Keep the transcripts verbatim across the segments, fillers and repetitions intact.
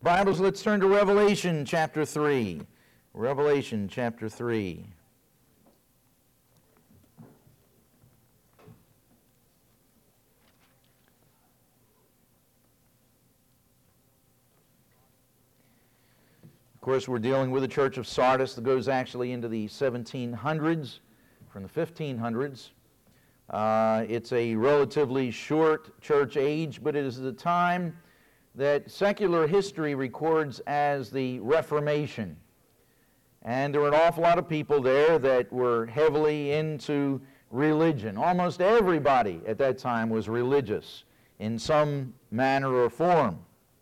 Bibles, let's turn to Revelation chapter three. Revelation chapter three. Of course, we're dealing with the church of Sardis that goes actually into the seventeen hundreds from the fifteen hundreds. Uh, it's a relatively short church age, but it is the time that secular history records as the Reformation. And there were an awful lot of people there that were heavily into religion. Almost everybody at that time was religious in some manner or form.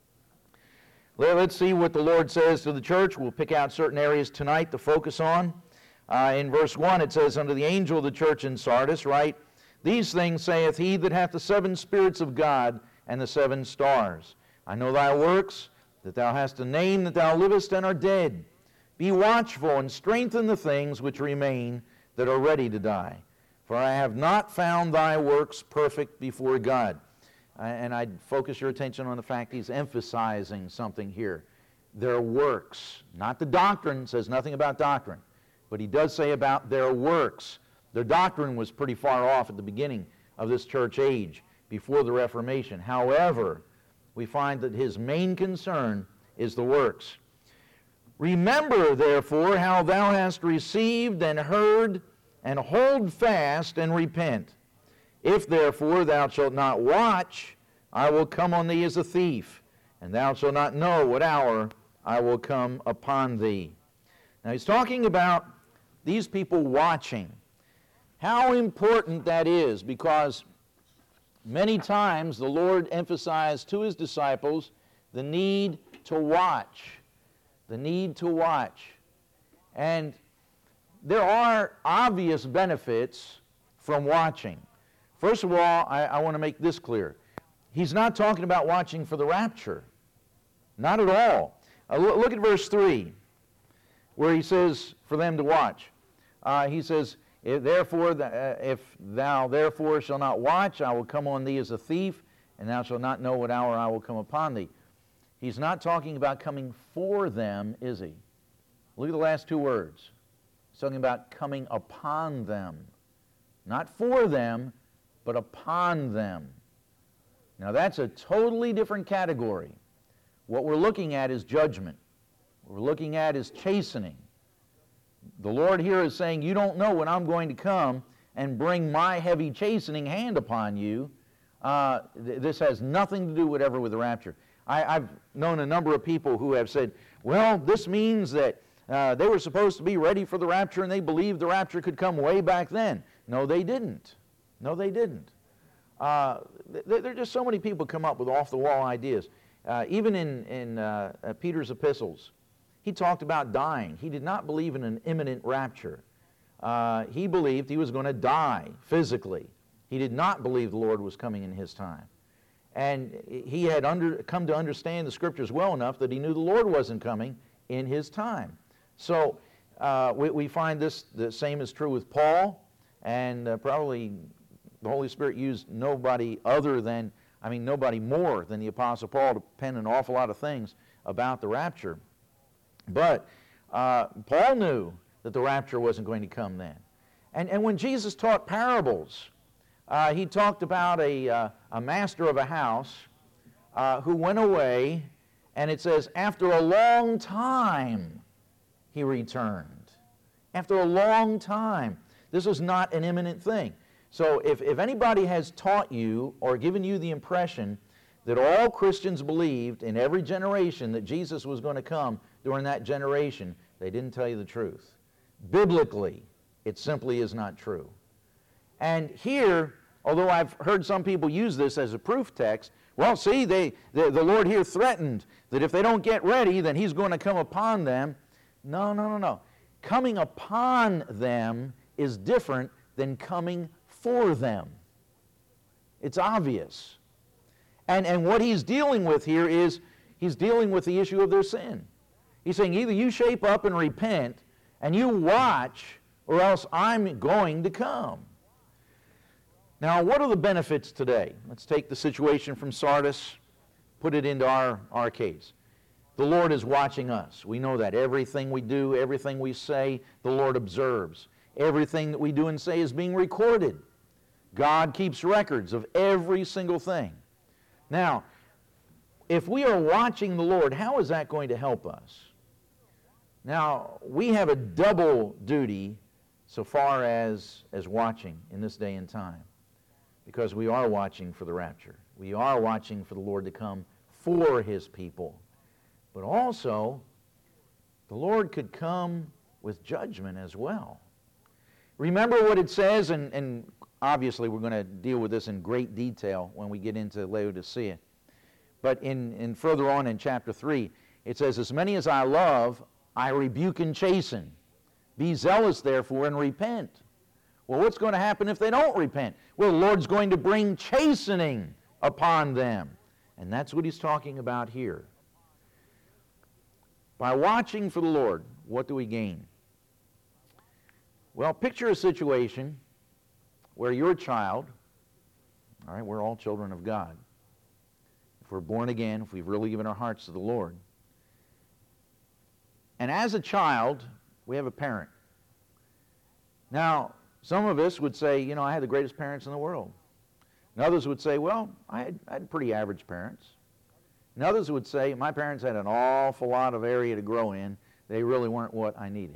Let's see what the Lord says to the church. We'll pick out certain areas tonight to focus on. Uh, in verse one it says, "Unto the angel of the church in Sardis write, These things saith he that hath the seven spirits of God and the seven stars. I know thy works, that thou hast a name, that thou livest and art dead. Be watchful and strengthen the things which remain that are ready to die. For I have not found thy works perfect before God." And I'd focus your attention on the fact he's emphasizing something here. Their works, not the doctrine, says nothing about doctrine, but he does say about their works. Their doctrine was pretty far off at the beginning of this church age, before the Reformation. However, we find that his main concern is the works. "Remember, therefore, how thou hast received and heard, and hold fast and repent. If, therefore, thou shalt not watch, I will come on thee as a thief, and thou shalt not know what hour I will come upon thee." Now, he's talking about these people watching. How important that is, because many times the Lord emphasized to his disciples the need to watch. The need to watch. And there are obvious benefits from watching. First of all, I, I want to make this clear. He's not talking about watching for the rapture. Not at all. Uh, look, look at verse three, where he says for them to watch. Uh, he says, If therefore, the, uh, if thou therefore shalt not watch, I will come on thee as a thief, and thou shalt not know what hour I will come upon thee. He's not talking about coming for them, is he? Look at the last two words. He's talking about coming upon them. Not for them, but upon them. Now that's a totally different category. What we're looking at is judgment. What we're looking at is chastening. The Lord here is saying, you don't know when I'm going to come and bring my heavy chastening hand upon you. Uh, th- this has nothing to do whatever with the rapture. I, I've known a number of people who have said, well, this means that uh, they were supposed to be ready for the rapture and they believed the rapture could come way back then. No, they didn't. No, they didn't. Uh, th- there are just so many people come up with off-the-wall ideas. Uh, even in, in uh, uh, Peter's epistles, he talked about dying. He did not believe in an imminent rapture. Uh, he believed he was going to die physically. He did not believe the Lord was coming in his time. And he had under, come to understand the Scriptures well enough that he knew the Lord wasn't coming in his time. So uh, we, we find this, the same is true with Paul, and uh, probably the Holy Spirit used nobody other than, I mean nobody more than the Apostle Paul to pen an awful lot of things about the rapture. But uh, Paul knew that the rapture wasn't going to come then. And, and when Jesus taught parables, uh, he talked about a, uh, a master of a house uh, who went away, and it says, after a long time he returned. After a long time. This was not an imminent thing. So if, if anybody has taught you or given you the impression that all Christians believed in every generation that Jesus was going to come during that generation, they didn't tell you the truth. Biblically, it simply is not true. And here, although I've heard some people use this as a proof text, well, see, they, the, the Lord here threatened that if they don't get ready, then he's going to come upon them. No, no, no, no. Coming upon them is different than coming for them. It's obvious. And, and what he's dealing with here is he's dealing with the issue of their sin. He's saying either you shape up and repent and you watch, or else I'm going to come. Now, what are the benefits today? Let's take the situation from Sardis, put it into our, our case. The Lord is watching us. We know that. Everything we do, everything we say, the Lord observes. Everything that we do and say is being recorded. God keeps records of every single thing. Now, if we are watching the Lord, how is that going to help us? Now, we have a double duty so far as, as watching in this day and time, because we are watching for the rapture. We are watching for the Lord to come for His people. But also, the Lord could come with judgment as well. Remember what it says, and, and obviously we're going to deal with this in great detail when we get into Laodicea. But in, in further on in chapter three, it says, "As many as I love, I rebuke and chasten. Be zealous, therefore, and repent." Well, what's going to happen if they don't repent? Well, the Lord's going to bring chastening upon them. And that's what He's talking about here. By watching for the Lord, what do we gain? Well, picture a situation where your child, all right, we're all children of God. If we're born again, if we've really given our hearts to the Lord. And as a child, we have a parent. Now, some of us would say, you know, I had the greatest parents in the world. And others would say, well, I had, I had pretty average parents. And others would say, my parents had an awful lot of area to grow in. They really weren't what I needed.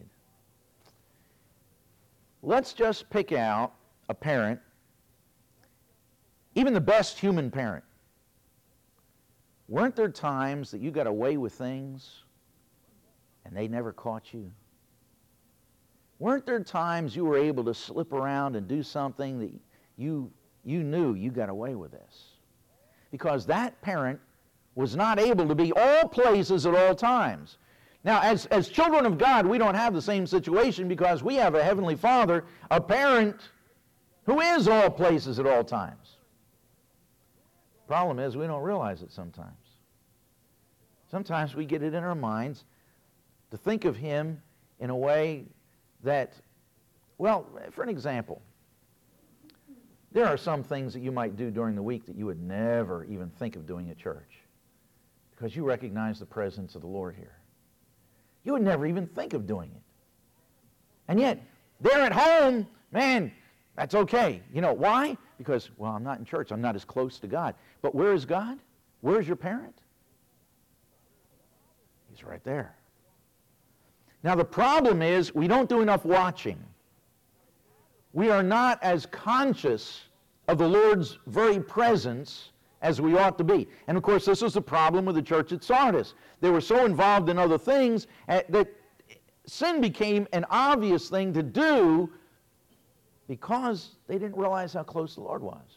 Let's just pick out a parent, even the best human parent. Weren't there times that you got away with things and they never caught you? Weren't there times you were able to slip around and do something that you, you knew you got away with this? Because that parent was not able to be all places at all times. Now, as, as children of God, we don't have the same situation because we have a Heavenly Father, a parent who is all places at all times. Problem is, we don't realize it sometimes. Sometimes we get it in our minds to think of Him in a way that, well, for an example, there are some things that you might do during the week that you would never even think of doing at church because you recognize the presence of the Lord here. You would never even think of doing it. And yet, there at home, man, that's okay. You know, why? Because, well, I'm not in church. I'm not as close to God. But where is God? Where is your parent? He's right there. Now, the problem is we don't do enough watching. We are not as conscious of the Lord's very presence as we ought to be. And, of course, this was the problem with the church at Sardis. They were so involved in other things that sin became an obvious thing to do because they didn't realize how close the Lord was.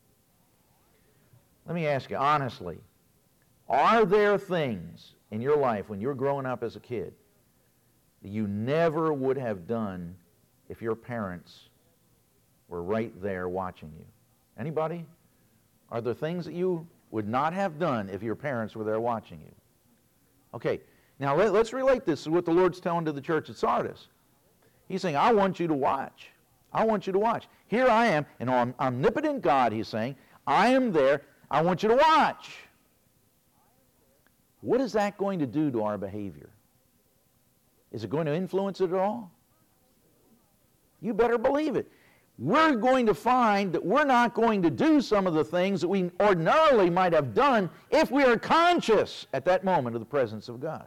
Let me ask you, honestly, are there things in your life when you were growing up as a kid that you never would have done if your parents were right there watching you? Anybody? Are there things that you would not have done if your parents were there watching you? Okay, now let, let's relate this to what the Lord's telling to the church at Sardis. He's saying, I want you to watch. I want you to watch. Here I am, an om- omnipotent God, He's saying. I am there. I want you to watch. What is that going to do to our behavior? Is it going to influence it at all? You better believe it. We're going to find that we're not going to do some of the things that we ordinarily might have done if we are conscious at that moment of the presence of God.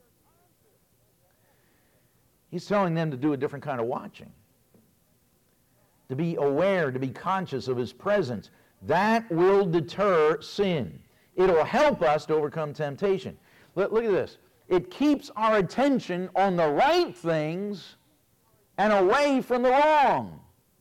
He's telling them to do a different kind of watching. To be aware, to be conscious of His presence. That will deter sin. It'll help us to overcome temptation. Look, look at this. It keeps our attention on the right things and away from the wrong.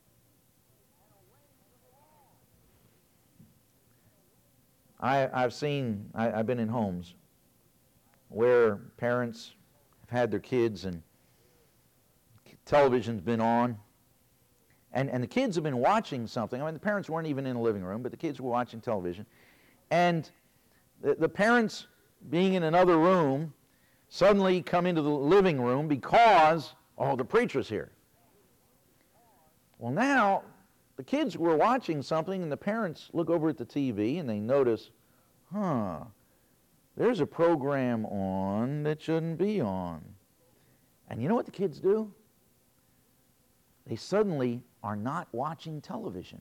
I, I've seen, I, I've been in homes where parents have had their kids and television's been on, and, and the kids have been watching something. I mean, the parents weren't even in the living room, but the kids were watching television. And the, the parents, being in another room, suddenly come into the living room because, oh, the preacher's here. Well, now, the kids were watching something, and the parents look over at the T V, and they notice, huh, there's a program on that shouldn't be on. And you know what the kids do? They suddenly are not watching television.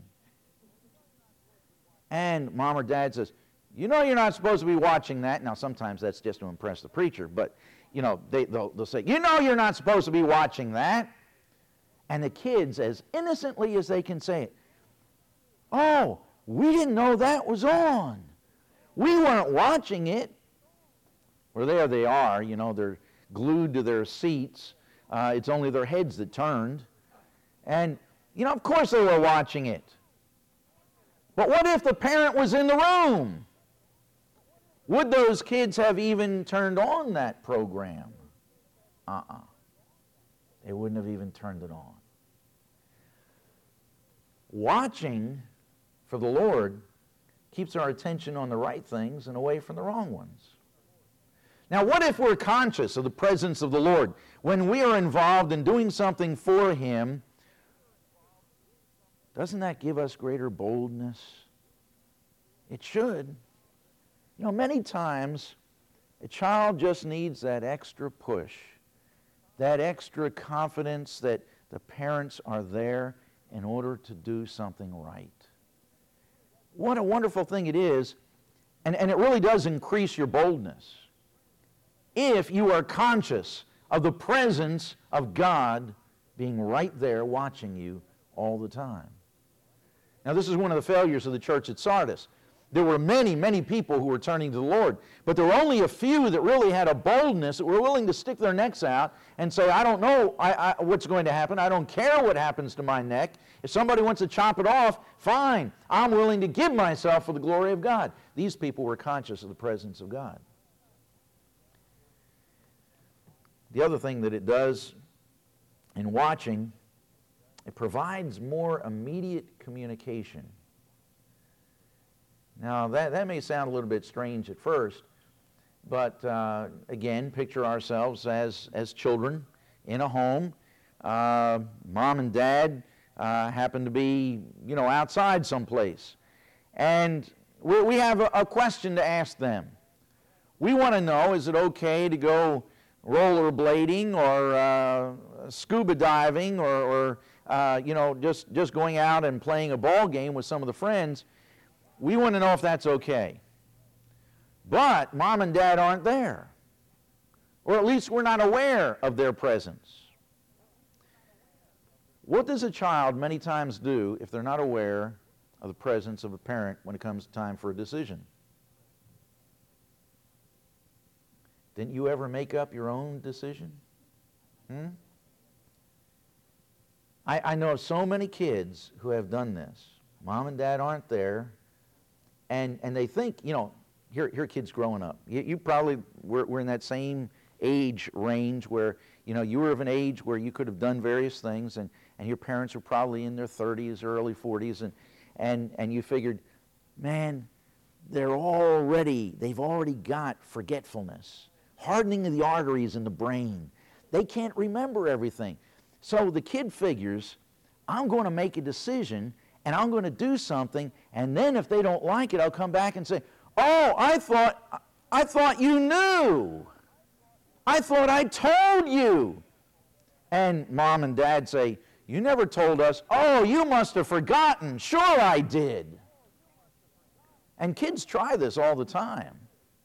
And mom or dad says, you know you're not supposed to be watching that. Now, sometimes that's just to impress the preacher, but, you know, they, they'll, they'll say, you know you're not supposed to be watching that. And the kids, as innocently as they can say it, oh, we didn't know that was on. We weren't watching it. Well, there they are, you know, they're glued to their seats. Uh, it's only their heads that turned. And, you know, of course they were watching it. But what if the parent was in the room? Would those kids have even turned on that program? Uh-uh. They wouldn't have even turned it on. Watching for the Lord keeps our attention on the right things and away from the wrong ones. Now, what if we're conscious of the presence of the Lord when we are involved in doing something for Him? Doesn't that give us greater boldness? It should. You know, many times a child just needs that extra push, that extra confidence that the parents are there in order to do something right. What a wonderful thing it is, and, and it really does increase your boldness if you are conscious of the presence of God being right there watching you all the time. Now, this is one of the failures of the church at Sardis. There were many, many people who were turning to the Lord, but there were only a few that really had a boldness, that were willing to stick their necks out and say, I don't know I, I, what's going to happen. I don't care what happens to my neck. If somebody wants to chop it off, fine. I'm willing to give myself for the glory of God. These people were conscious of the presence of God. The other thing that it does in watching, it provides more immediate communication. Now, that, that may sound a little bit strange at first, but uh, again, picture ourselves as, as children in a home. Uh, mom and dad uh, happen to be, you know, outside someplace. And we, we have a, a question to ask them. We want to know, is it okay to go rollerblading or uh, scuba diving or, or uh, you know, just, just going out and playing a ball game with some of the friends? We want to know if that's okay. But mom and dad aren't there. Or at least we're not aware of their presence. What does a child many times do if they're not aware of the presence of a parent when it comes time for a decision? Didn't you ever make up your own decision? Hmm? I, I know so many kids who have done this. Mom and dad aren't there. And, and they think, you know, here, here are kids growing up. You, you probably were, were in that same age range where, you know, you were of an age where you could have done various things, and, and your parents were probably in their thirties or early forties, and, and, and you figured, man, they're already, they've already got forgetfulness, hardening of the arteries in the brain. They can't remember everything. So the kid figures, I'm going to make a decision, and I'm going to do something, and then if they don't like it, I'll come back and say, oh, I thought, I thought you knew. I thought I told you. And mom and dad say, you never told us. Oh, you must have forgotten. Sure I did. And kids try this all the time.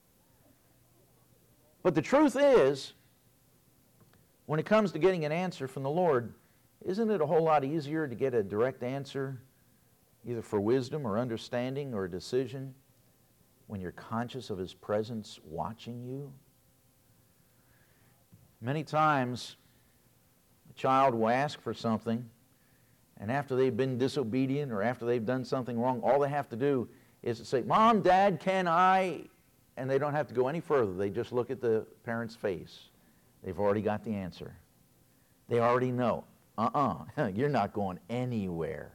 But the truth is, when it comes to getting an answer from the Lord, isn't it a whole lot easier to get a direct answer, either for wisdom or understanding or decision, when you're conscious of His presence watching you? Many times, a child will ask for something, and after they've been disobedient or after they've done something wrong, all they have to do is to say, Mom, Dad, can I? And they don't have to go any further. They just look at the parent's face. They've already got the answer. They already know. Uh-uh, you're not going anywhere.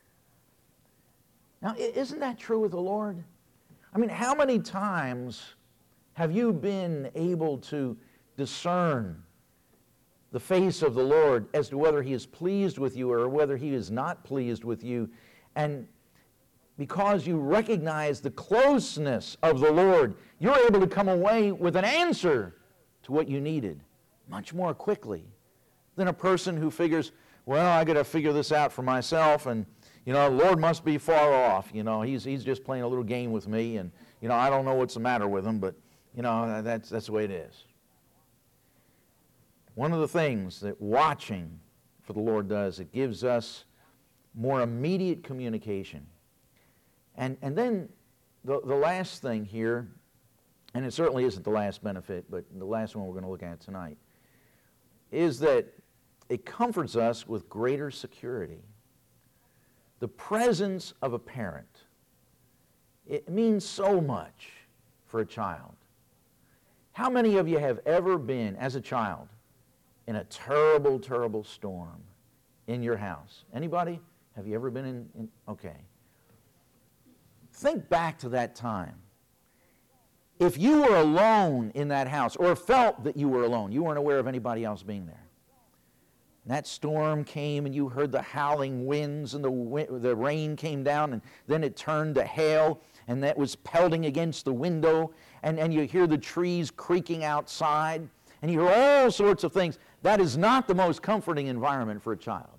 Now, isn't that true with the Lord? I mean, how many times have you been able to discern the face of the Lord as to whether He is pleased with you or whether He is not pleased with you? And because you recognize the closeness of the Lord, you're able to come away with an answer to what you needed much more quickly than a person who figures, well, I got to figure this out for myself, and you know, the Lord must be far off. You know, he's he's just playing a little game with me, and you know, I don't know what's the matter with him, but you know, that's that's the way it is. One of the things that watching for the Lord does, it gives us more immediate communication. And and then the the last thing here, and it certainly isn't the last benefit, but the last one we're going to look at tonight, is that it comforts us with greater security. The presence of a parent, it means so much for a child. How many of you have ever been, as a child, in a terrible, terrible storm in your house? Anybody? Have you ever been in, in okay. Think back to that time. If you were alone in that house, or felt that you were alone, you weren't aware of anybody else being there, and that storm came and you heard the howling winds and the, wind, the rain came down, and then it turned to hail, and that was pelting against the window, and, and you hear the trees creaking outside, and you hear all sorts of things. That is not the most comforting environment for a child.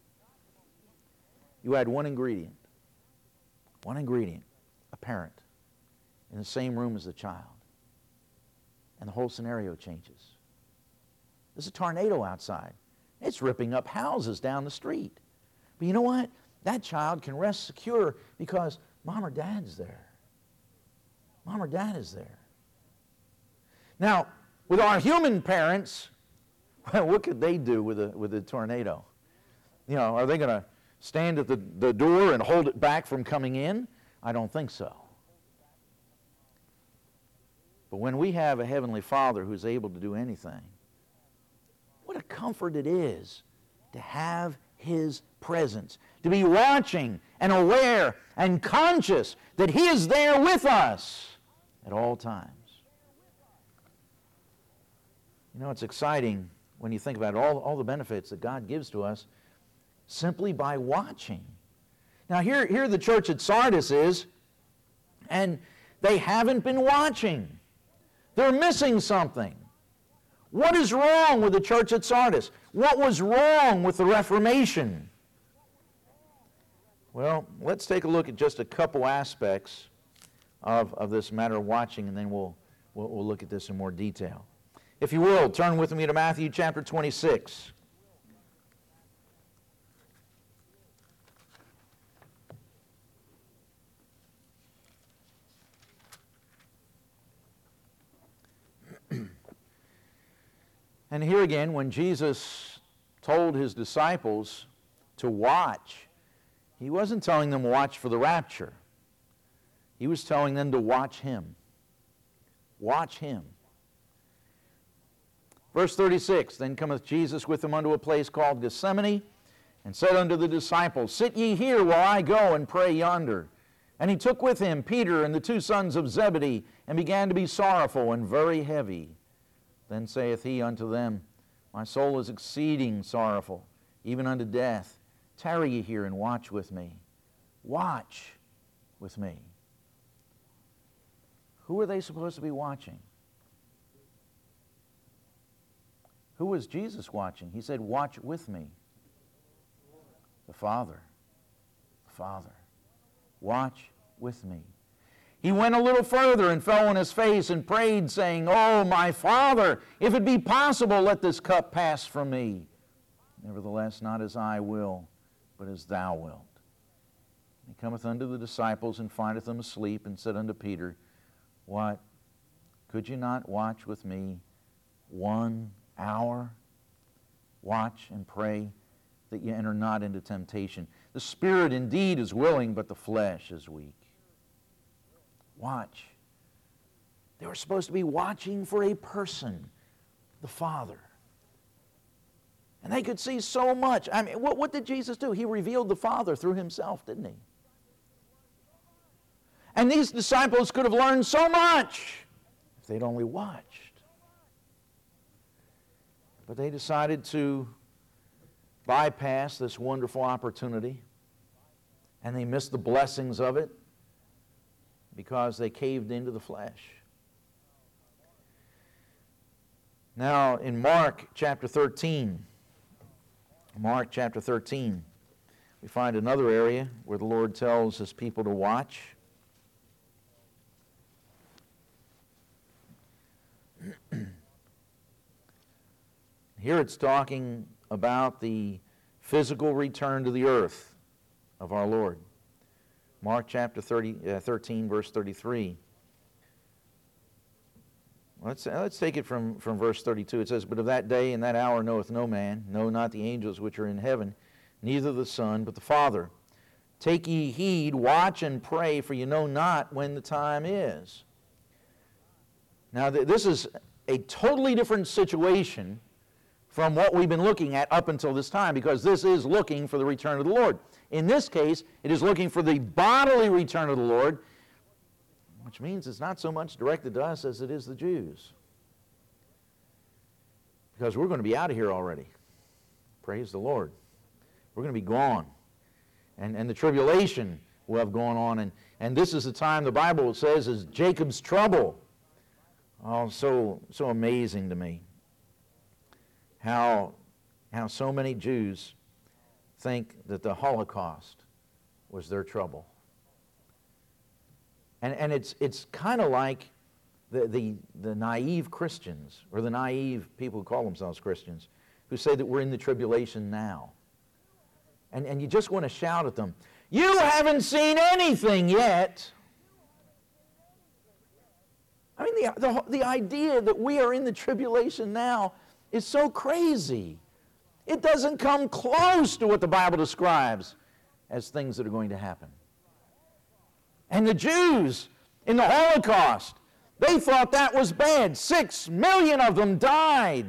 You had one ingredient, one ingredient, a parent, in the same room as the child, and the whole scenario changes. There's a tornado outside. It's ripping up houses down the street. But you know what? That child can rest secure because mom or dad's there. Mom or dad is there. Now, with our human parents, well, what could they do with a, with a tornado? You know, are they going to stand at the, the door and hold it back from coming in? I don't think so. But when we have a Heavenly Father who's able to do anything, what a comfort it is to have His presence, to be watching and aware and conscious that He is there with us at all times. You know, it's exciting when you think about it, all, all the benefits that God gives to us simply by watching. Now here, here the church at Sardis is, and they haven't been watching. They're missing something. What is wrong with the church at Sardis? What was wrong with the Reformation? Well, let's take a look at just a couple aspects of, of this matter of watching, and then we'll, we'll, we'll look at this in more detail. If you will, turn with me to Matthew chapter twenty-six. And here again, when Jesus told His disciples to watch, He wasn't telling them watch for the rapture. He was telling them to watch Him. Watch Him. Verse thirty-six, then cometh Jesus with them unto a place called Gethsemane, and said unto the disciples, Sit ye here while I go and pray yonder. And He took with Him Peter and the two sons of Zebedee, and began to be sorrowful and very heavy. Then saith He unto them, My soul is exceeding sorrowful, even unto death. Tarry ye here and watch with me. Watch with me. Who are they supposed to be watching? Who was Jesus watching? He said, watch with me. The Father. The Father. Watch with me. He went a little further and fell on his face and prayed, saying, Oh, my Father, if it be possible, let this cup pass from me. Nevertheless, not as I will, but as thou wilt. He cometh unto the disciples and findeth them asleep, and said unto Peter, What? Could you not watch with me one hour? Watch and pray that ye enter not into temptation. The spirit indeed is willing, but the flesh is weak. Watch. They were supposed to be watching for a person, the Father. And they could see so much. I mean, what, what did Jesus do? He revealed the Father through Himself, didn't He? And these disciples could have learned so much if they'd only watched. But they decided to bypass this wonderful opportunity. And they missed the blessings of it because they caved into the flesh. Now, in Mark chapter thirteen, Mark chapter thirteen, we find another area where the Lord tells his people to watch. Here it's talking about the physical return to the earth of our Lord. Mark chapter thirty, uh, thirteen, verse thirty-three. Let's, let's take it from, from verse thirty-two. It says, "But of that day and that hour knoweth no man, no, not the angels which are in heaven, neither the Son, but the Father. Take ye heed, watch and pray, for you know not when the time is." Now, th- this is a totally different situation from what we've been looking at up until this time, because this is looking for the return of the Lord. In this case, it is looking for the bodily return of the Lord, which means it's not so much directed to us as it is the Jews. Because we're going to be out of here already. Praise the Lord. We're going to be gone. And, and the tribulation will have gone on. And, and this is the time the Bible says is Jacob's trouble. Oh, so, so amazing to me. How, how so many Jews think that the Holocaust was their trouble. And, and it's, it's kind of like the, the, the naive Christians, or the naive people who call themselves Christians, who say that we're in the tribulation now. And, and you just want to shout at them, "You haven't seen anything yet." I mean, the, the, the idea that we are in the tribulation now is so crazy. It doesn't come close to what the Bible describes as things that are going to happen. And the Jews in the Holocaust, they thought that was bad. Six million of them died.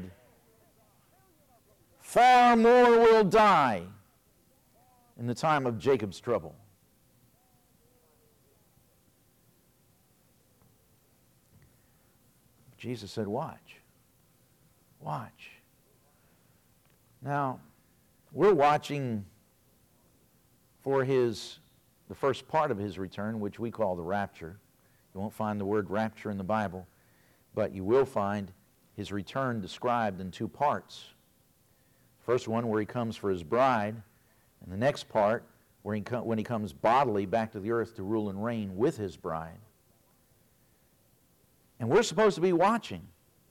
Far more will die in the time of Jacob's trouble. Jesus said, watch. Watch. Now, we're watching for his, the first part of his return, which we call the rapture. You won't find the word rapture in the Bible, but you will find his return described in two parts. First one where he comes for his bride, and the next part where he co- when he comes bodily back to the earth to rule and reign with his bride. And we're supposed to be watching.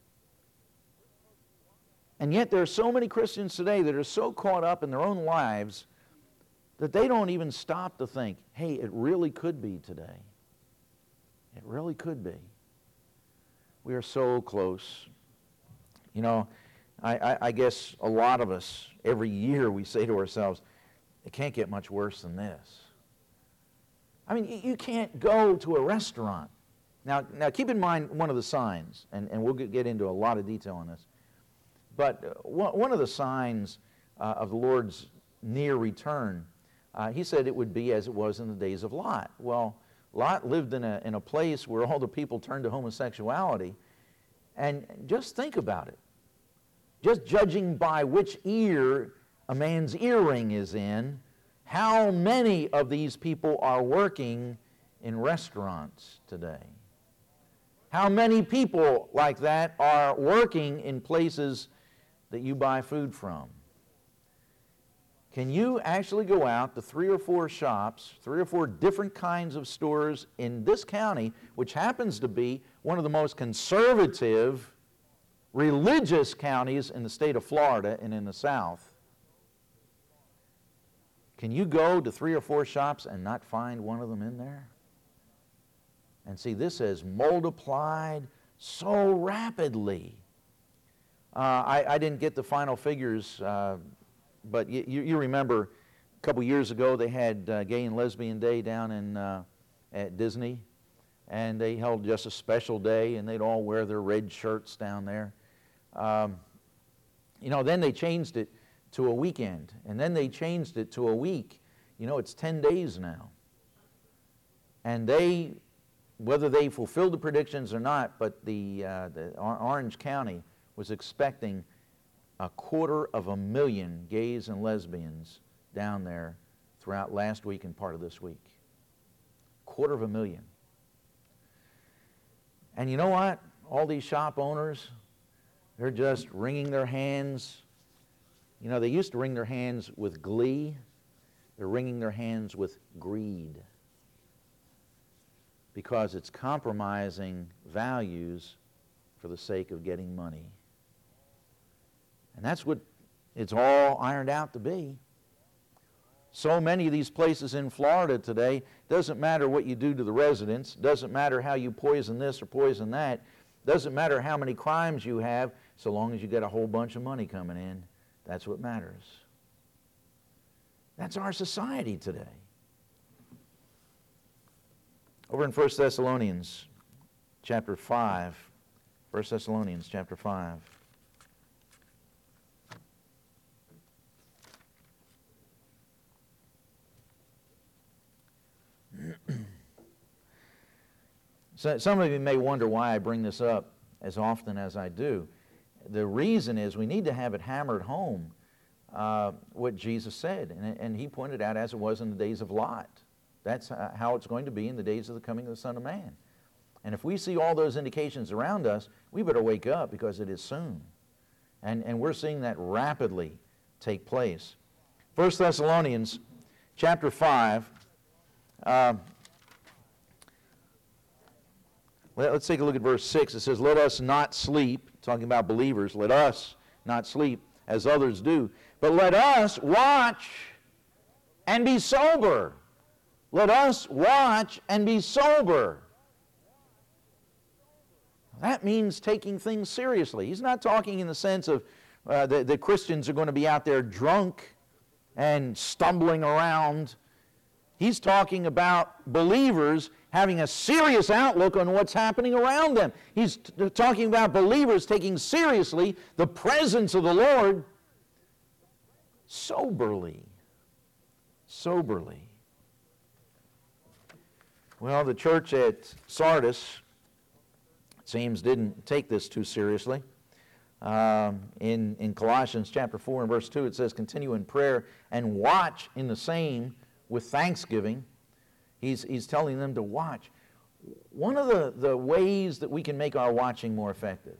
And yet there are so many Christians today that are so caught up in their own lives that they don't even stop to think, hey, it really could be today. It really could be. We are so close. You know, I, I, I guess a lot of us, every year we say to ourselves, it can't get much worse than this. I mean, you, you can't go to a restaurant. Now, now keep in mind one of the signs, and, and we'll get into a lot of detail on this. But one of the signs uh, of the Lord's near return, uh, he said it would be as it was in the days of Lot. Well, Lot lived in a, in a place where all the people turned to homosexuality. And just think about it. Just judging by which ear a man's earring is in, how many of these people are working in restaurants today? How many people like that are working in places that you buy food from? Can you actually go out to three or four shops, three or four different kinds of stores in this county, which happens to be one of the most conservative, religious counties in the state of Florida and in the South? Can you go to three or four shops and not find one of them in there? And see, this has multiplied so rapidly. Uh, I, I didn't get the final figures, uh, but you, you remember a couple years ago they had uh, Gay and Lesbian Day down in uh, at Disney, and they held just a special day, and they'd all wear their red shirts down there. Um, you know, then they changed it to a weekend, and then they changed it to a week. You know, it's ten days now. And they, whether they fulfilled the predictions or not, but the, uh, the Orange County was expecting a quarter of a million gays and lesbians down there throughout last week and part of this week. Quarter of a million. And you know what? All these shop owners, they're just wringing their hands. You know, they used to wring their hands with glee. They're wringing their hands with greed, because it's compromising values for the sake of getting money. And that's what it's all ironed out to be. So many of these places in Florida today, doesn't matter what you do to the residents, doesn't matter how you poison this or poison that, doesn't matter how many crimes you have, so long as you get a whole bunch of money coming in, that's what matters. That's our society today. Over in First Thessalonians chapter five, First Thessalonians chapter five. So some of you may wonder why I bring this up as often as I do. The reason is we need to have it hammered home, uh, what Jesus said. And, and he pointed out, as it was in the days of Lot. That's how it's going to be in the days of the coming of the Son of Man. And if we see all those indications around us, we better wake up, because it is soon. And, and we're seeing that rapidly take place. First Thessalonians chapter five. Uh, Let's take a look at verse six. It says, let us not sleep, talking about believers, let us not sleep as others do, but let us watch and be sober. Let us watch and be sober. That means taking things seriously. He's not talking in the sense of uh, that the Christians are going to be out there drunk and stumbling around. He's talking about believers having a serious outlook on what's happening around them. He's t- talking about believers taking seriously the presence of the Lord soberly. Soberly. Well, the church at Sardis, it seems, didn't take this too seriously. Um, in, in Colossians chapter four and verse two, it says, continue in prayer and watch in the same with thanksgiving. He's, he's telling them to watch. One of the, the ways that we can make our watching more effective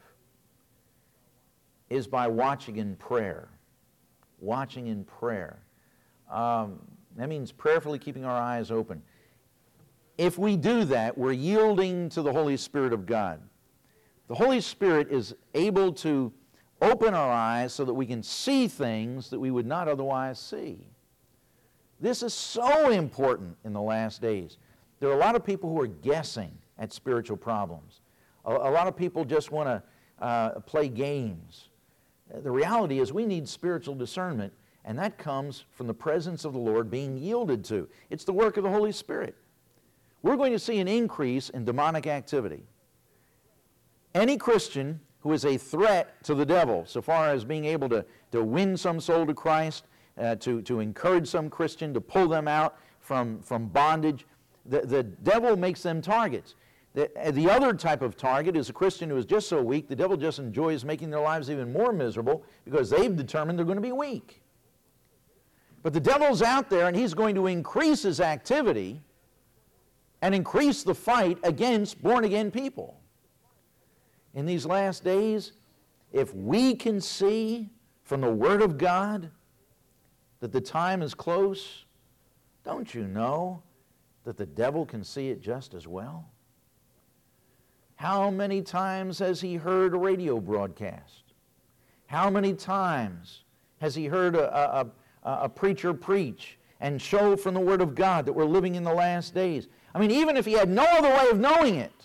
is by watching in prayer. Watching in prayer. Um, that means prayerfully keeping our eyes open. If we do that, we're yielding to the Holy Spirit of God. The Holy Spirit is able to open our eyes so that we can see things that we would not otherwise see. This is so important in the last days. There are a lot of people who are guessing at spiritual problems. A, a lot of people just want to uh, play games. The reality is we need spiritual discernment, and that comes from the presence of the Lord being yielded to. It's the work of the Holy Spirit. We're going to see an increase in demonic activity. Any Christian who is a threat to the devil, so far as being able to, to win some soul to Christ, Uh, to, to encourage some Christian, to pull them out from, from bondage. The, the devil makes them targets. The, the other type of target is a Christian who is just so weak, the devil just enjoys making their lives even more miserable because they've determined they're going to be weak. But the devil's out there, and he's going to increase his activity and increase the fight against born-again people. In these last days, if we can see from the Word of God that the time is close, don't you know that the devil can see it just as well? How many times has he heard a radio broadcast? How many times has he heard a, a, a, a preacher preach and show from the Word of God that we're living in the last days? I mean, even if he had no other way of knowing it,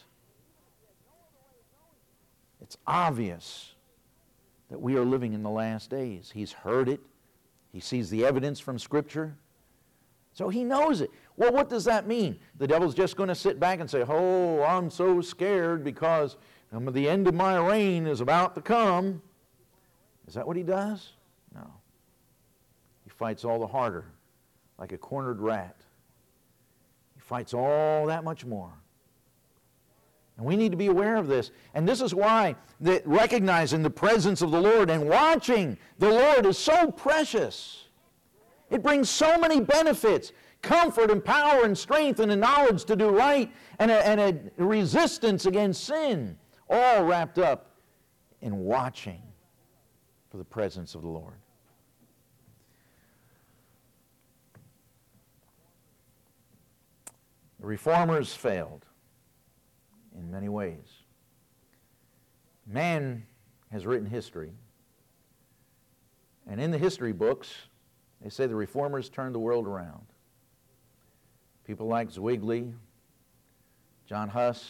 it's obvious that we are living in the last days. He's heard it. He sees the evidence from Scripture. So he knows it. Well, what does that mean? The devil's just going to sit back and say, oh, I'm so scared because um, the end of my reign is about to come. Is that what he does? No. He fights all the harder, like a cornered rat. He fights all that much more. And we need to be aware of this. And this is why that recognizing the presence of the Lord and watching the Lord is so precious. It brings so many benefits. Comfort and power and strength and the knowledge to do right and a, and a resistance against sin, all wrapped up in watching for the presence of the Lord. The Reformers failed in many ways. Man has written history, and in the history books, they say the Reformers turned the world around. People like Zwingli, John Huss,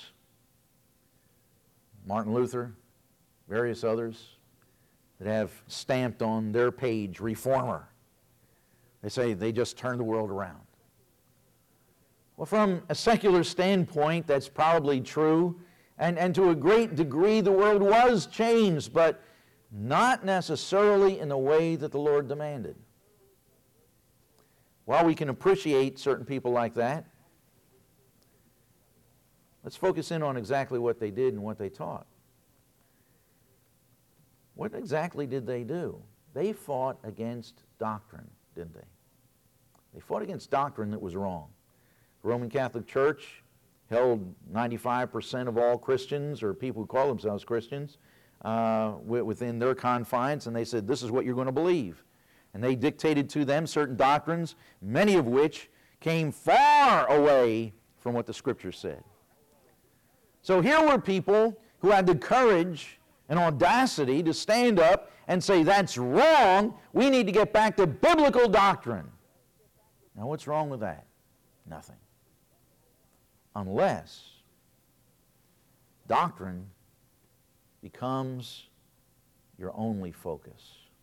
Martin Luther, various others that have stamped on their page, Reformer. They say they just turned the world around. Well, from a secular standpoint, that's probably true, and, and to a great degree the world was changed, but not necessarily in the way that the Lord demanded. While we can appreciate certain people like that, let's focus in on exactly what they did and what they taught. What exactly did they do? They fought against doctrine, didn't they? They fought against doctrine that was wrong. The Roman Catholic Church held ninety-five percent of all Christians, or people who call themselves Christians, uh, within their confines, and they said, this is what you're going to believe. And they dictated to them certain doctrines, many of which came far away from what the Scriptures said. So here were people who had the courage and audacity to stand up and say, that's wrong, we need to get back to biblical doctrine. Now what's wrong with that? Nothing. Unless doctrine becomes your only focus.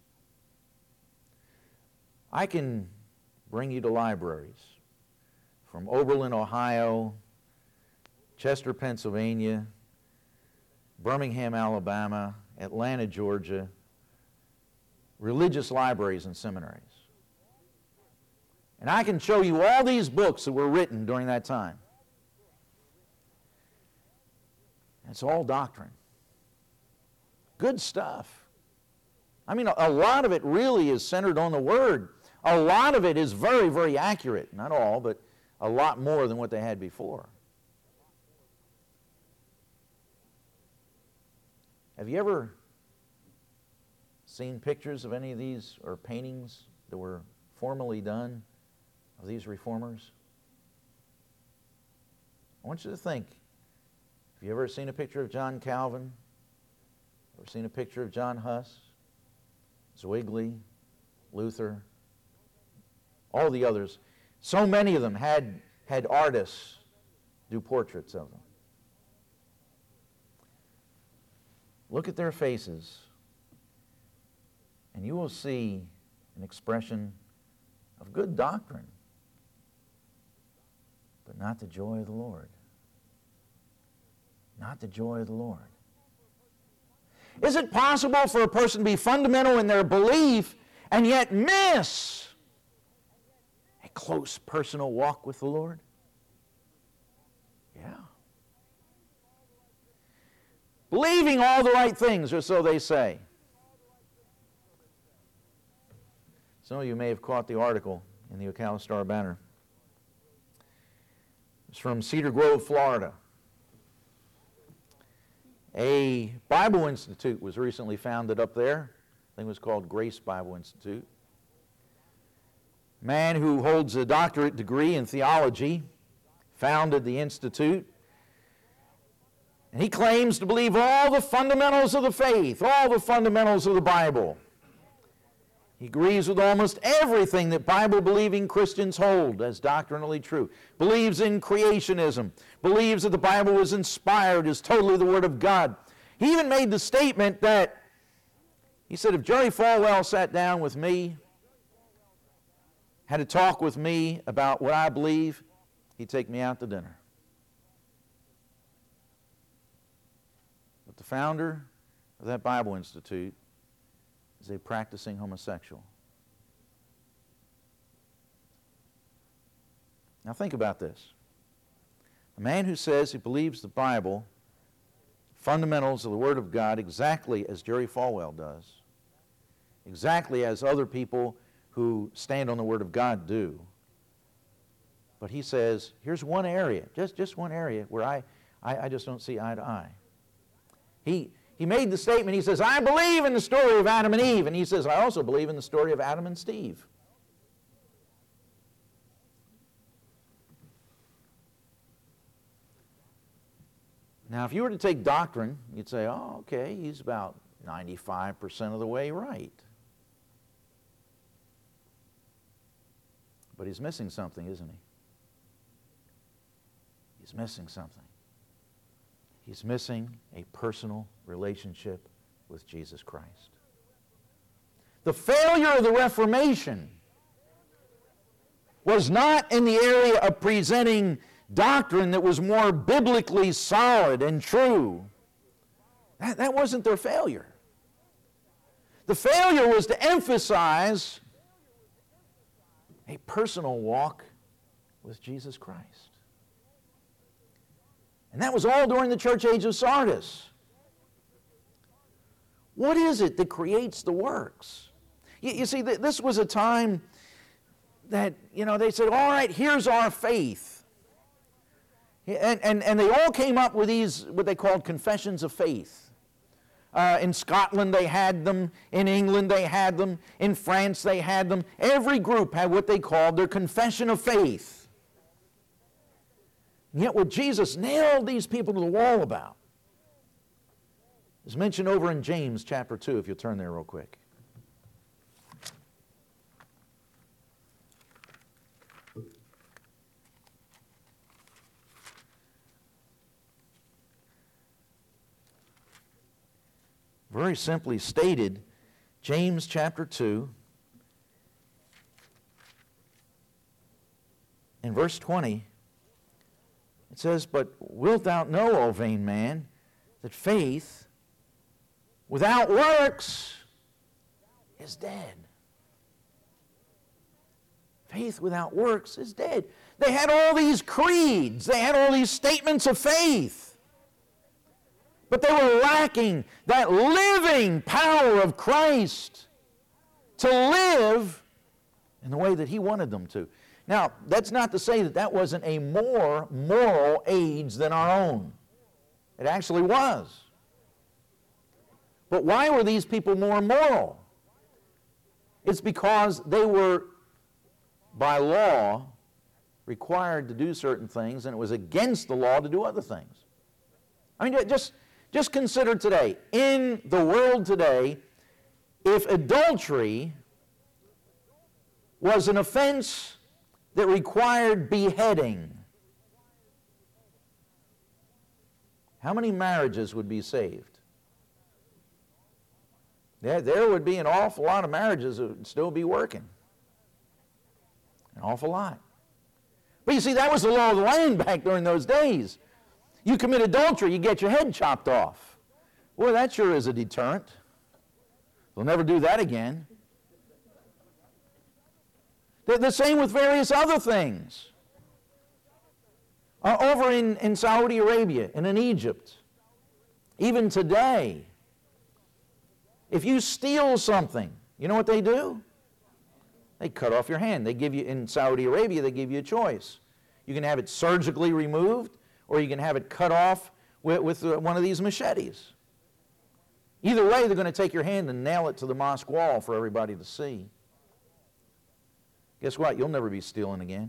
I can bring you to libraries from Oberlin, Ohio, Chester, Pennsylvania, Birmingham, Alabama, Atlanta, Georgia, religious libraries and seminaries. And I can show you all these books that were written during that time. It's all doctrine. Good stuff. I mean, a, a lot of it really is centered on the Word. A lot of it is very, very accurate. Not all, but a lot more than what they had before. Have you ever seen pictures of any of these or paintings that were formerly done of these reformers? I want you to think. Have you ever seen a picture of John Calvin? Ever seen a picture of John Huss? Zwingli? Luther? All the others. So many of them had, had artists do portraits of them. Look at their faces, and you will see an expression of good doctrine, but not the joy of the Lord. Not the joy of the Lord. Is it possible for a person to be fundamental in their belief and yet miss a close personal walk with the Lord? Yeah. Believing all the right things, or so they say. Some of you may have caught the article in the Ocala Star-Banner. It's from Cedar Grove, Florida. A Bible Institute was recently founded up there. I think it was called Grace Bible Institute. A man who holds a doctorate degree in theology founded the institute. And he claims to believe all the fundamentals of the faith, all the fundamentals of the Bible. He agrees with almost everything that Bible-believing Christians hold as doctrinally true. Believes in creationism. Believes that the Bible was inspired, is totally the Word of God. He even made the statement that, he said, if Jerry Falwell sat down with me, had a talk with me about what I believe, he'd take me out to dinner. But the founder of that Bible Institute is a practicing homosexual. Now think about this. A man who says he believes the Bible, fundamentals of the Word of God, exactly as Jerry Falwell does, exactly as other people who stand on the Word of God do. But he says, here's one area, just, just one area where I, I, I just don't see eye to eye. He, he made the statement, he says, I believe in the story of Adam and Eve. And he says, I also believe in the story of Adam and Steve. Now, if you were to take doctrine, you'd say, oh, okay, he's about ninety-five percent of the way right. But he's missing something, isn't he? He's missing something. He's missing a personal relationship with Jesus Christ. The failure of the Reformation was not in the area of presenting doctrine that was more biblically solid and true. That, that wasn't their failure. The failure was to emphasize a personal walk with Jesus Christ. And that was all during the church age of Sardis. What is it that creates the works? You, you see, th- this was a time that, you know, they said, all right, here's our faith. And, and, and they all came up with these, what they called confessions of faith. Uh, in Scotland they had them. In England they had them. In France they had them. Every group had what they called their confession of faith. And yet what Jesus nailed these people to the wall about is mentioned over in James chapter two, if you'll turn there real quick. Very simply stated, James chapter two, in verse twenty, it says, but wilt thou know, O vain man, that faith without works is dead. Faith without works is dead. They had all these creeds. They had all these statements of faith. But they were lacking that living power of Christ to live in the way that He wanted them to. Now, that's not to say that that wasn't a more moral age than our own. It actually was. But why were these people more moral? It's because they were, by law, required to do certain things, and it was against the law to do other things. I mean, just, just consider today. In the world today, if adultery was an offense that required beheading, how many marriages would be saved? There, there would be an awful lot of marriages that would still be working. An awful lot. But you see, that was the law of the land back during those days. You commit adultery, you get your head chopped off. Boy, that sure is a deterrent. They'll never do that again. The, the same with various other things. Uh, over in, in Saudi Arabia and in Egypt, even today, if you steal something, you know what they do? They cut off your hand. They give you, in Saudi Arabia, they give you a choice. You can have it surgically removed, or you can have it cut off with, with uh, one of these machetes. Either way, they're going to take your hand and nail it to the mosque wall for everybody to see. Guess what? You'll never be stealing again.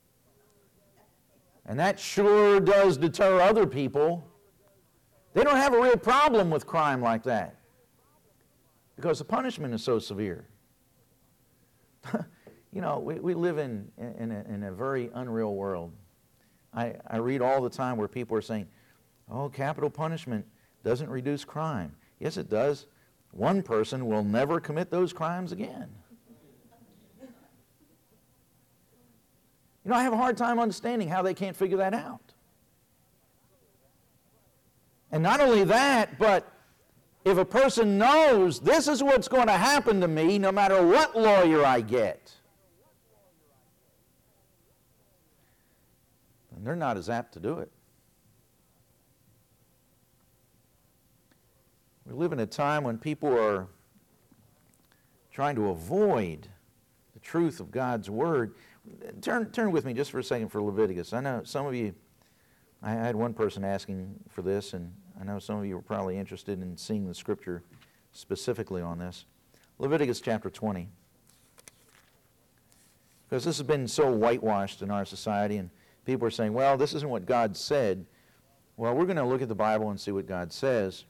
And that sure does deter other people. They don't have a real problem with crime like that because the punishment is so severe. You know, we, we live in, in, a, in a very unreal world. I, I read all the time where people are saying, oh, capital punishment doesn't reduce crime. Yes, it does. One person will never commit those crimes again. You know, I have a hard time understanding how they can't figure that out. And not only that, but if a person knows this is what's going to happen to me no matter what lawyer I get, then they're not as apt to do it. We live in a time when people are trying to avoid the truth of God's Word. Turn, turn with me just for a second for Leviticus. I know some of you, I had one person asking for this, and I know some of you were probably interested in seeing the Scripture specifically on this. Leviticus chapter twenty. Because this has been so whitewashed in our society, and people are saying, well, this isn't what God said. Well, we're going to look at the Bible and see what God says.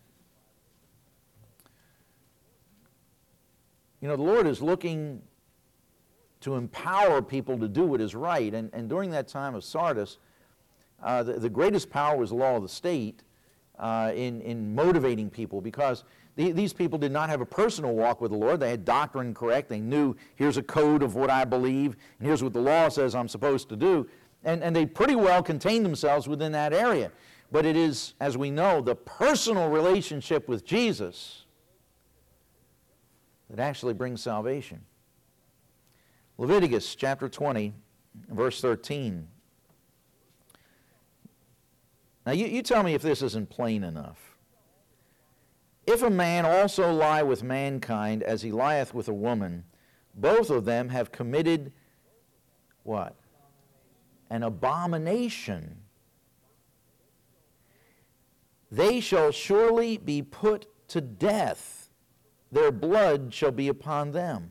You know, the Lord is looking to empower people to do what is right. And, and during that time of Sardis, uh, the, the greatest power was the law of the state uh, in, in motivating people, because the, these people did not have a personal walk with the Lord. They had doctrine correct. They knew, here's a code of what I believe, and here's what the law says I'm supposed to do. And, and they pretty well contained themselves within that area. But it is, as we know, the personal relationship with Jesus that actually brings salvation. Leviticus chapter twenty, verse thirteen. Now you, you tell me if this isn't plain enough. If a man also lie with mankind as he lieth with a woman, both of them have committed what? An abomination. They shall surely be put to death. Their blood shall be upon them.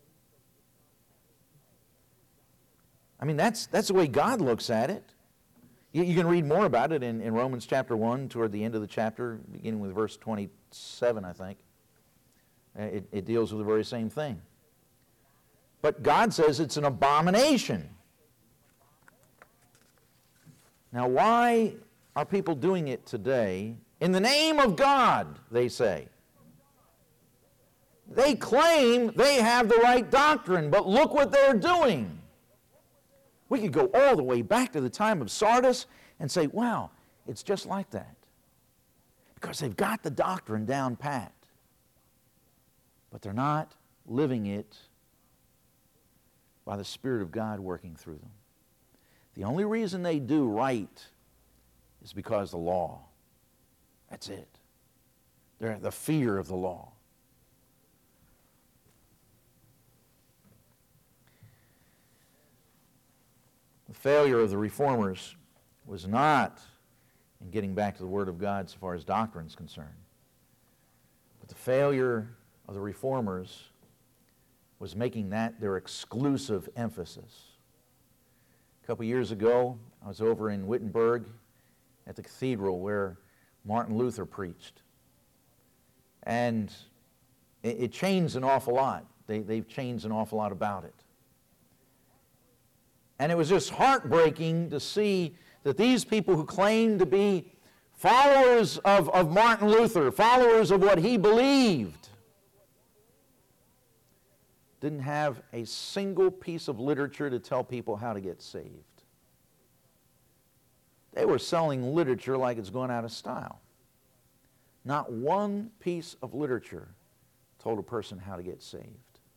I mean, that's, that's the way God looks at it. You, you can read more about it in, in Romans chapter one, toward the end of the chapter, beginning with verse twenty-seven, I think. It, it deals with the very same thing. But God says it's an abomination. Now, why are people doing it today? In the name of God, they say. They claim they have the right doctrine, but look what they're doing. We could go all the way back to the time of Sardis and say, wow, it's just like that. Because they've got the doctrine down pat. But they're not living it by the Spirit of God working through them. The only reason they do right is because of the law. That's it. They're the fear of the law. The failure of the reformers was not in getting back to the Word of God so far as doctrine is concerned. But the failure of the reformers was making that their exclusive emphasis. A couple years ago, I was over in Wittenberg at the cathedral where Martin Luther preached. And it, it changed an awful lot. They, they've changed an awful lot about it. And it was just heartbreaking to see that these people who claimed to be followers of, of Martin Luther, followers of what he believed, didn't have a single piece of literature to tell people how to get saved. They were selling literature like it's going out of style. Not one piece of literature told a person how to get saved.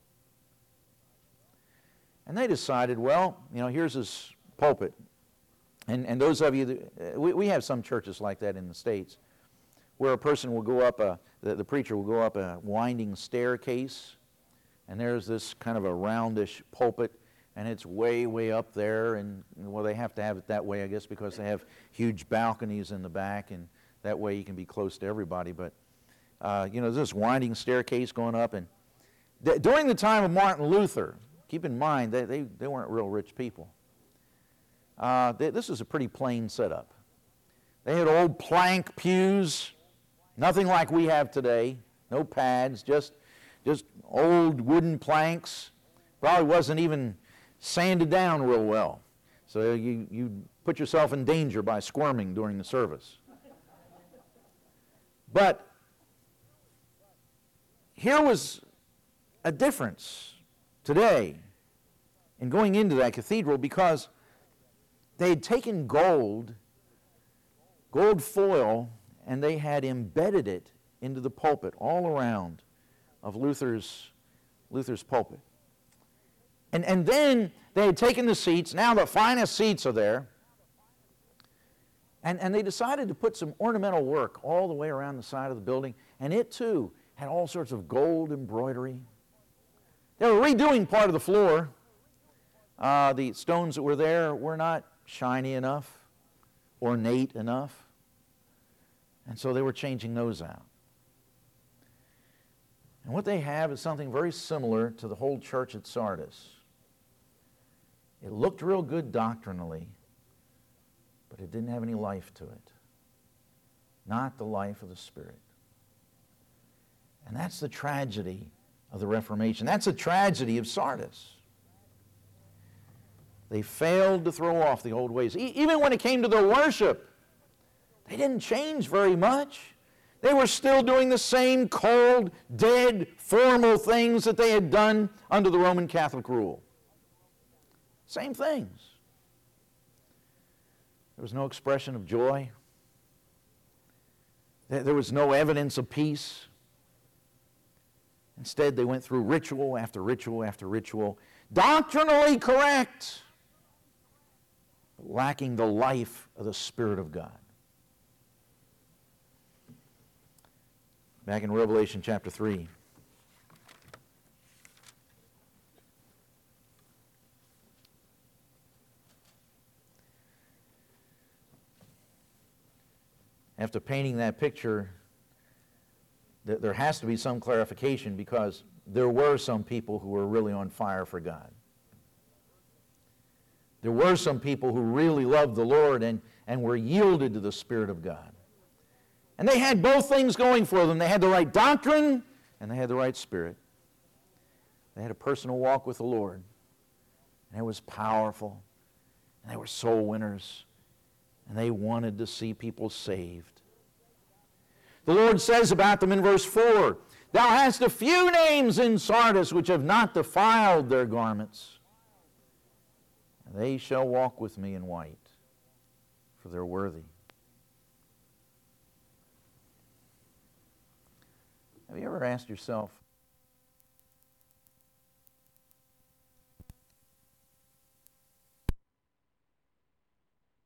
And they decided, well, you know, here's this pulpit. And, and those of you, that, we, we have some churches like that in the States, where a person will go up, a, the, the preacher will go up a winding staircase, and there's this kind of a roundish pulpit, and it's way, way up there, and, well, they have to have it that way, I guess, because they have huge balconies in the back, and that way you can be close to everybody. But, uh, you know, there's this winding staircase going up, and th- during the time of Martin Luther, keep in mind, they, they, they weren't real rich people. Uh, they, this is a pretty plain setup. They had old plank pews, nothing like we have today, no pads, just, just old wooden planks. Probably wasn't even sanded down real well. So you, you put yourself in danger by squirming during the service. But here was a difference today in going into that cathedral, because they had taken gold, gold foil, and they had embedded it into the pulpit all around of Luther's, Luther's pulpit. And, and then they had taken the seats, now the finest seats are there, and, and they decided to put some ornamental work all the way around the side of the building, and it too had all sorts of gold embroidery. They were redoing part of the floor. Uh, the stones that were there were not shiny enough, ornate enough, and so they were changing those out. And what they have is something very similar to the whole church at Sardis. It looked real good doctrinally, but it didn't have any life to it. Not the life of the Spirit. And that's the tragedy of the Reformation. That's the tragedy of Sardis. They failed to throw off the old ways. E- even when it came to their worship, they didn't change very much. They were still doing the same cold, dead, formal things that they had done under the Roman Catholic rule. Same things. There was no expression of joy. There was no evidence of peace. Instead, they went through ritual after ritual after ritual, doctrinally correct, but lacking the life of the Spirit of God. Back in Revelation chapter three. After painting that picture, th- there has to be some clarification, because there were some people who were really on fire for God. There were some people who really loved the Lord and, and were yielded to the Spirit of God. And they had both things going for them. They had the right doctrine and they had the right spirit. They had a personal walk with the Lord. And it was powerful. And they were soul winners. And they wanted to see people saved. The Lord says about them in verse four, "Thou hast a few names in Sardis which have not defiled their garments. And they shall walk with me in white, for they're worthy." Have you ever asked yourself,